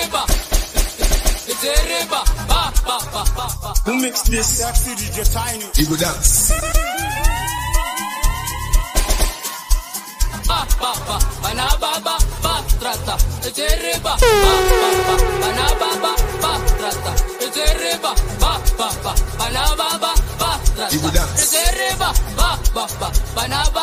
Who mixed this? Sexy DJ Tiny. You go dance. You go dance.